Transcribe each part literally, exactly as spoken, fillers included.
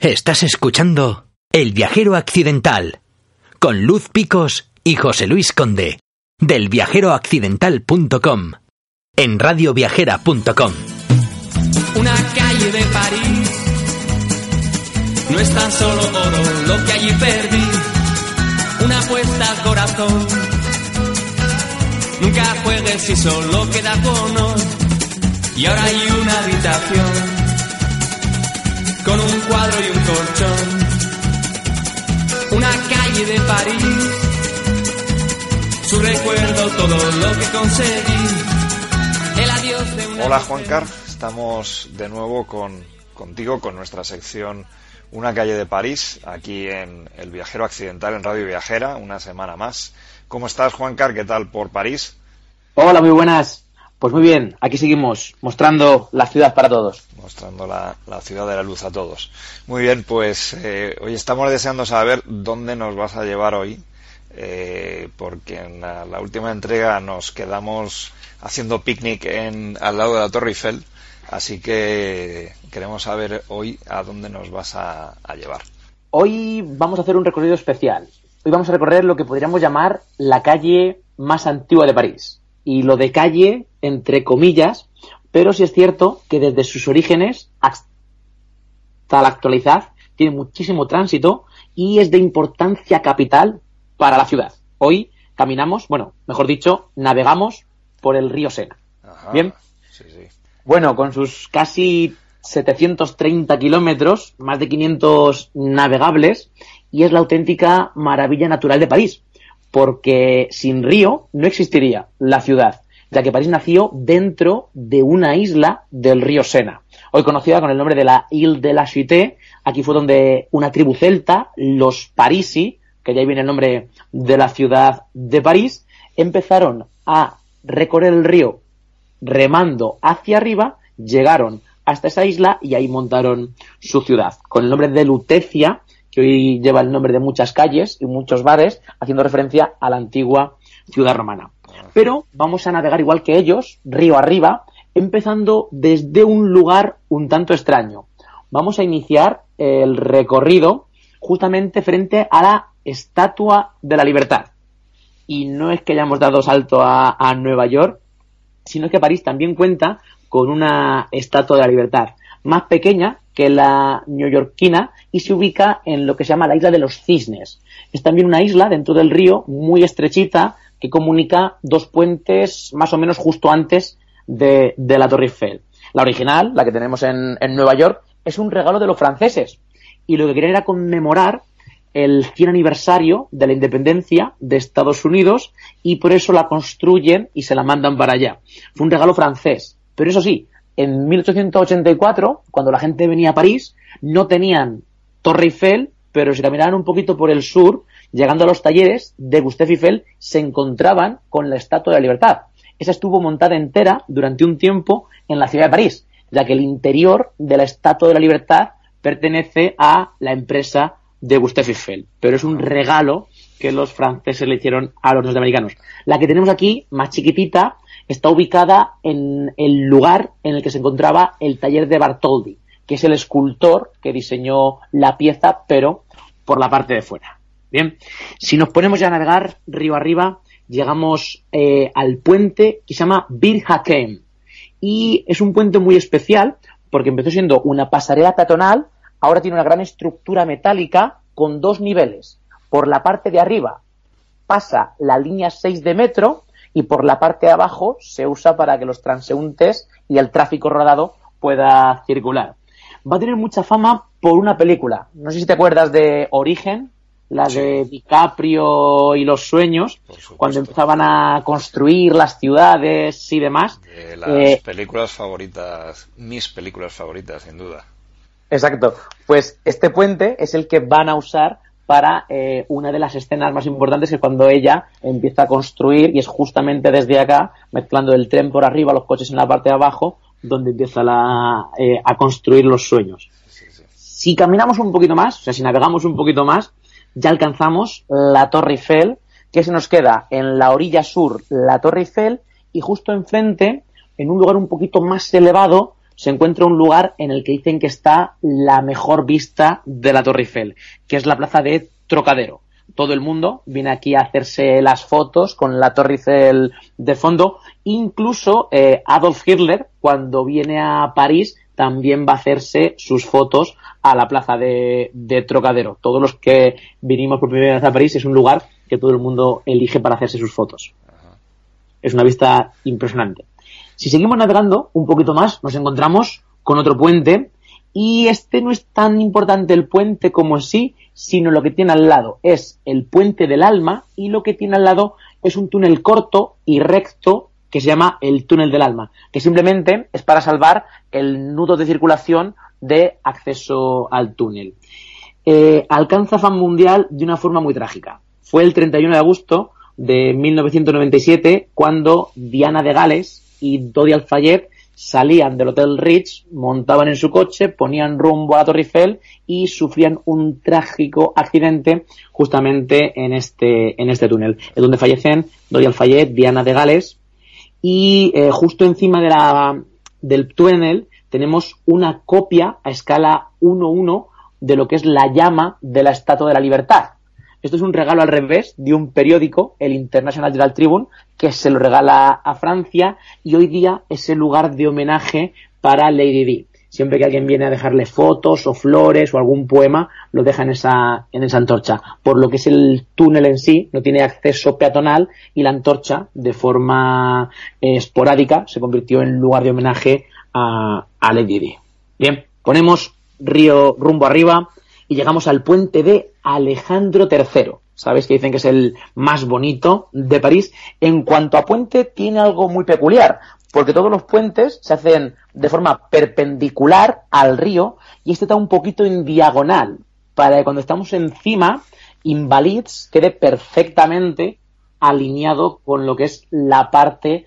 Estás escuchando El Viajero Accidental con Luz Picos y José Luis Conde del viajero accidental punto com en radio viajera punto com. Una calle de París no es tan solo oro lo que allí perdí. Una apuesta al corazón. Nunca juegues si solo queda bono. Y ahora hay una habitación con un cuadro y un colchón. Una calle de París, su recuerdo, todo lo que conseguí. El adiós de una... Hola Juancar, estamos de nuevo con, contigo con nuestra sección Una calle de París, aquí en El Viajero Accidental en Radio Viajera, una semana más. ¿Cómo estás, Juancar? ¿Qué tal por París? Hola, muy buenas. Pues muy bien, aquí seguimos mostrando la ciudad para todos. Mostrando la, la ciudad de la luz a todos. Muy bien, pues eh, hoy estamos deseando saber dónde nos vas a llevar hoy, eh, porque en la, la última entrega nos quedamos haciendo picnic en, al lado de la Torre Eiffel, así que queremos saber hoy a dónde nos vas a, a llevar. Hoy vamos a hacer un recorrido especial. Hoy vamos a recorrer lo que podríamos llamar la calle más antigua de París. Y lo de calle, entre comillas, pero sí es cierto que desde sus orígenes hasta la actualidad tiene muchísimo tránsito y es de importancia capital para la ciudad. Hoy caminamos, bueno, mejor dicho, navegamos por el río Sena. Ajá, ¿bien? Sí, sí. Bueno, con sus casi setecientos treinta kilómetros, más de quinientos navegables, y es la auténtica maravilla natural de París. Porque sin río no existiría la ciudad, ya que París nació dentro de una isla del río Sena, hoy conocida con el nombre de la Ile de la Cité. Aquí fue donde una tribu celta, los Parisi, que de ahí viene el nombre de la ciudad de París, empezaron a recorrer el río remando hacia arriba, llegaron hasta esa isla y ahí montaron su ciudad, con el nombre de Lutecia, que hoy lleva el nombre de muchas calles y muchos bares, haciendo referencia a la antigua ciudad romana. Pero vamos a navegar igual que ellos, río arriba, empezando desde un lugar un tanto extraño. Vamos a iniciar el recorrido justamente frente a la Estatua de la Libertad. Y no es que hayamos dado salto a, a Nueva York, sino que París también cuenta con una Estatua de la Libertad, más pequeña que la neoyorquina y se ubica en lo que se llama la Isla de los Cisnes. Es también una isla dentro del río muy estrechita que comunica dos puentes más o menos justo antes de, de la Torre Eiffel. La original, la que tenemos en, en Nueva York, es un regalo de los franceses y lo que querían era conmemorar el cien aniversario de la independencia de Estados Unidos y por eso la construyen y se la mandan para allá. Fue un regalo francés, pero eso sí, en mil ochocientos ochenta y cuatro, cuando la gente venía a París, no tenían Torre Eiffel, pero si caminaban un poquito por el sur, llegando a los talleres de Gustave Eiffel, se encontraban con la Estatua de la Libertad. Esa estuvo montada entera durante un tiempo en la ciudad de París, ya que el interior de la Estatua de la Libertad pertenece a la empresa de Gustave Eiffel, pero es un regalo que los franceses le hicieron a los norteamericanos. La que tenemos aquí, más chiquitita, está ubicada en el lugar en el que se encontraba el taller de Bartholdi, que es el escultor que diseñó la pieza, pero por la parte de fuera. Bien, si nos ponemos ya a navegar río arriba, llegamos eh, al puente que se llama Bir Hakeim. Y es un puente muy especial porque empezó siendo una pasarela peatonal, ahora tiene una gran estructura metálica con dos niveles. Por la parte de arriba pasa la línea seis de metro, y por la parte de abajo se usa para que los transeúntes y el tráfico rodado pueda circular. Va a tener mucha fama por una película. No sé si te acuerdas de Origen, la sí. de DiCaprio y los sueños, cuando empezaban a construir las ciudades y demás. De las eh, películas favoritas, mis películas favoritas, sin duda. Exacto. Pues este puente es el que van a usar para eh, una de las escenas más importantes, que es cuando ella empieza a construir, y es justamente desde acá, mezclando el tren por arriba, los coches en la parte de abajo, donde empieza la, eh, a construir los sueños. Sí, sí. Si caminamos un poquito más, o sea, si navegamos un poquito más, ya alcanzamos la Torre Eiffel, que se nos queda en la orilla sur la Torre Eiffel, y justo enfrente, en un lugar un poquito más elevado, se encuentra un lugar en el que dicen que está la mejor vista de la Torre Eiffel, que es la plaza de Trocadero. Todo el mundo viene aquí a hacerse las fotos con la Torre Eiffel de fondo. Incluso eh, Adolf Hitler, cuando viene a París, también va a hacerse sus fotos a la plaza de, de Trocadero. Todos los que vinimos por primera vez a París, es un lugar que todo el mundo elige para hacerse sus fotos. Ajá. Es una vista impresionante. Si seguimos navegando un poquito más, nos encontramos con otro puente, y este no es tan importante el puente como en sí, sino lo que tiene al lado. Es el Puente del Alma, y lo que tiene al lado es un túnel corto y recto que se llama el Túnel del Alma, que simplemente es para salvar el nudo de circulación de acceso al túnel. Eh, alcanza fama mundial de una forma muy trágica. Fue el treinta y uno de agosto de mil novecientos noventa y siete cuando Diana de Gales y Dodi Al-Fayed salían del Hotel Ritz, montaban en su coche, ponían rumbo a la Torre Eiffel y sufrían un trágico accidente justamente en este, en este túnel, en donde fallecen Dodi Al-Fayed, Diana de Gales, y eh, justo encima de la, del túnel tenemos una copia a escala uno uno de lo que es la llama de la Estatua de la Libertad. Esto es un regalo al revés de un periódico, el International Herald Tribune, que se lo regala a Francia, y hoy día es el lugar de homenaje para Lady Di. Siempre que alguien viene a dejarle fotos o flores o algún poema, lo deja en esa, en esa antorcha. Por lo que es el túnel en sí, no tiene acceso peatonal, y la antorcha, de forma eh, esporádica, se convirtió en lugar de homenaje a, a Lady Di. Bien, ponemos río rumbo arriba y llegamos al puente de Alejandro tercero. Sabéis que dicen que es el más bonito de París. En cuanto a puente, tiene algo muy peculiar, porque todos los puentes se hacen de forma perpendicular al río, y este está un poquito en diagonal, para que cuando estamos encima, Invalids quede perfectamente alineado con lo que es la parte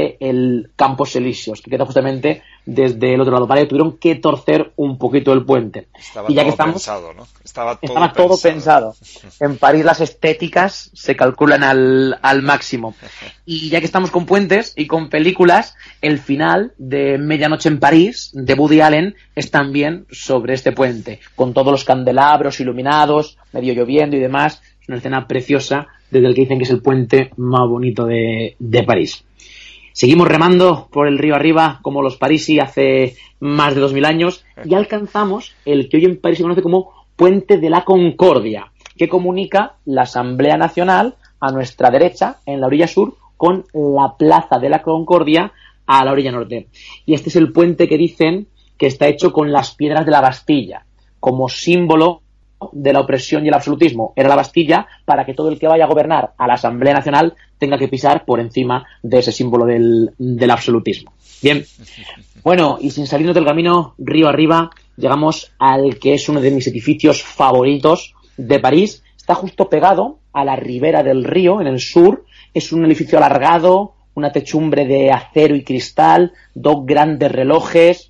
del Campos Elíseos, que queda justamente desde el otro lado. Para que tuvieron que torcer un poquito el puente. Estaba y ya todo que estamos, pensado, ¿no? Estaba todo, estaba todo pensado. pensado. En París las estéticas se calculan al, al máximo. Y ya que estamos con puentes y con películas, el final de Medianoche en París, de Woody Allen, es también sobre este puente, con todos los candelabros iluminados, medio lloviendo y demás. Es una escena preciosa, desde el que dicen que es el puente más bonito de, de París. Seguimos remando por el río arriba, como los parisi hace más de dos mil años, y alcanzamos el que hoy en París se conoce como Puente de la Concordia, que comunica la Asamblea Nacional a nuestra derecha, en la orilla sur, con la Plaza de la Concordia a la orilla norte. Y este es el puente que dicen que está hecho con las piedras de la Bastilla, como símbolo de la opresión y el absolutismo. Era la Bastilla, para que todo el que vaya a gobernar a la Asamblea Nacional tenga que pisar por encima de ese símbolo del, del absolutismo. Bien, bueno, y sin salirnos del camino, río arriba, llegamos al que es uno de mis edificios favoritos de París. Está justo pegado a la ribera del río, en el sur. Es un edificio alargado, una techumbre de acero y cristal, dos grandes relojes,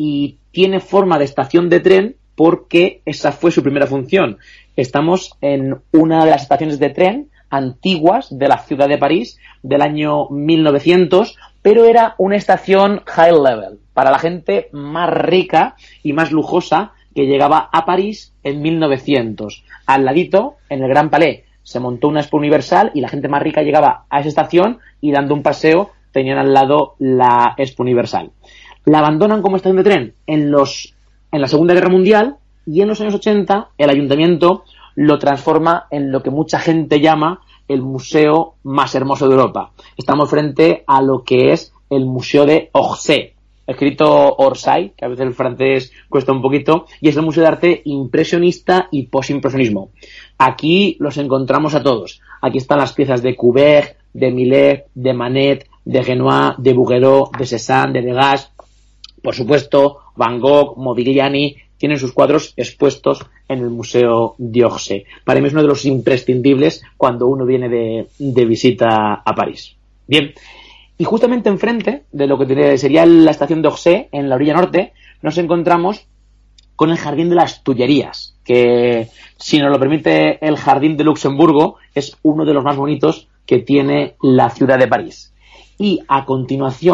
y tiene forma de estación de tren, porque esa fue su primera función. Estamos en una de las estaciones de tren antiguas de la ciudad de París, del año mil novecientos, pero era una estación high level, para la gente más rica y más lujosa que llegaba a París en mil novecientos. Al ladito, en el Gran Palais, se montó una Expo Universal, y la gente más rica llegaba a esa estación y, dando un paseo, tenían al lado la Expo Universal. La abandonan como estación de tren en los en la Segunda Guerra Mundial, y en los años ochenta el ayuntamiento lo transforma en lo que mucha gente llama el museo más hermoso de Europa. Estamos frente a lo que es el Museo de Orsay, escrito Orsay, que a veces el francés cuesta un poquito, y es el museo de arte impresionista y posimpresionismo. Aquí los encontramos a todos. Aquí están las piezas de Courbet, de Millet, de Manet, de Renoir, de Bouguereau, de Cézanne, de Degas. Por supuesto, Van Gogh, Modigliani tienen sus cuadros expuestos en el Museo de Orsay. Para mí es uno de los imprescindibles cuando uno viene de, de visita a París. Bien, y justamente enfrente de lo que sería la estación de Orsay, en la orilla norte, nos encontramos con el Jardín de las Tullerías, que, si nos lo permite el Jardín de Luxemburgo, es uno de los más bonitos que tiene la ciudad de París. Y a continuación,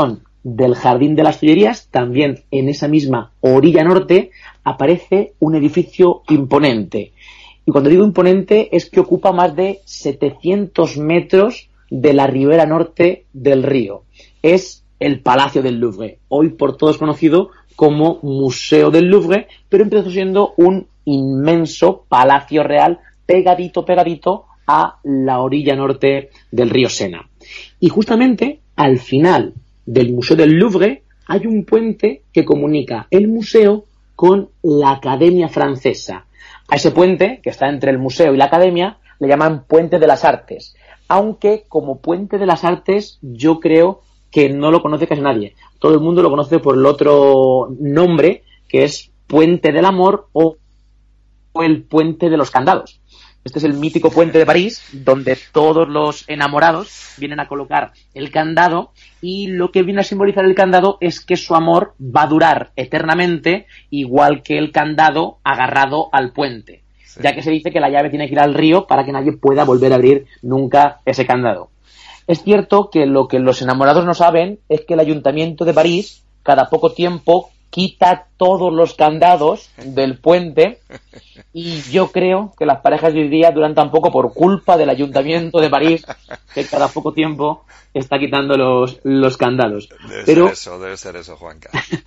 del Jardín de las Tullerías, también en esa misma orilla norte, aparece un edificio imponente. Y cuando digo imponente es que ocupa más de setecientos metros de la ribera norte del río. Es el Palacio del Louvre, hoy por todos conocido como Museo del Louvre, pero empezó siendo un inmenso palacio real pegadito, pegadito a la orilla norte del río Sena. Y justamente al final del Museo del Louvre hay un puente que comunica el museo con la Academia Francesa. A ese puente, que está entre el museo y la Academia, le llaman Puente de las Artes, aunque como Puente de las Artes yo creo que no lo conoce casi nadie. Todo el mundo lo conoce por el otro nombre, que es Puente del Amor o el Puente de los Candados. Este es el mítico puente de París, donde todos los enamorados vienen a colocar el candado, y lo que viene a simbolizar el candado es que su amor va a durar eternamente, igual que el candado agarrado al puente, sí. Ya que se dice que la llave tiene que ir al río para que nadie pueda volver a abrir nunca ese candado. Es cierto que lo que los enamorados no saben es que el Ayuntamiento de París, cada poco tiempo, quita todos los candados del puente, y yo creo que las parejas de hoy día duran tan poco por culpa del Ayuntamiento de París, que cada poco tiempo está quitando los, los candados. Debe Pero ser eso, debe ser eso, Juanca.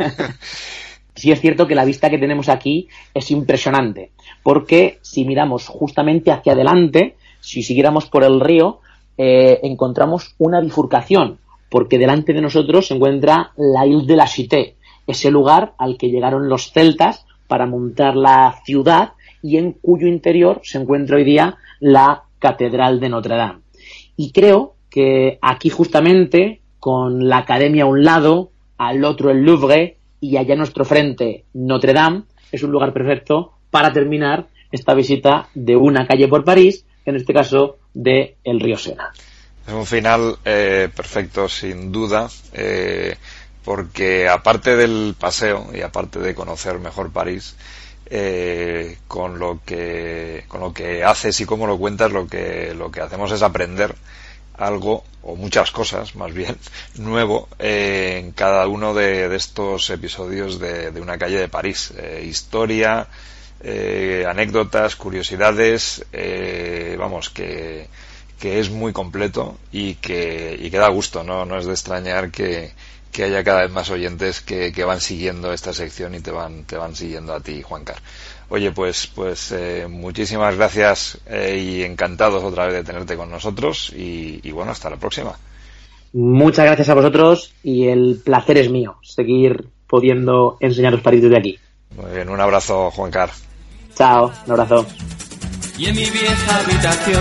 sí es cierto que la vista que tenemos aquí es impresionante, porque si miramos justamente hacia adelante, si siguiéramos por el río, eh, encontramos una bifurcación, porque delante de nosotros se encuentra la Ile de la Cité, ese lugar al que llegaron los celtas para montar la ciudad y en cuyo interior se encuentra hoy día la Catedral de Notre Dame. Y creo que aquí justamente, con la Academia a un lado, al otro el Louvre y allá a nuestro frente Notre Dame, es un lugar perfecto para terminar esta visita de una calle por París, en este caso de el río Sena. Es un final eh, perfecto, sin duda. Eh, porque aparte del paseo y aparte de conocer mejor París, eh, con lo que con lo que haces y cómo lo cuentas, lo que lo que hacemos es aprender algo, o muchas cosas más bien, nuevo eh, en cada uno de, de estos episodios de, de una calle de París. Eh, historia, eh, anécdotas, curiosidades, eh, vamos, que que es muy completo y que y que da gusto, no no es de extrañar que que haya cada vez más oyentes que, que van siguiendo esta sección y te van te van siguiendo a ti, Juancar. Oye, pues pues eh, muchísimas gracias eh, y encantados otra vez de tenerte con nosotros y, y bueno, hasta la próxima. Muchas gracias a vosotros y el placer es mío seguir pudiendo enseñaros París desde aquí. Muy bien, un abrazo, Juancar. Chao, un abrazo. Y en mi vieja habitación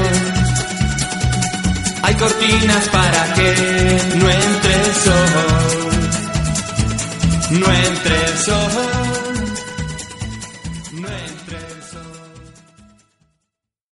hay cortinas para que no entre el sol, no entre el sol.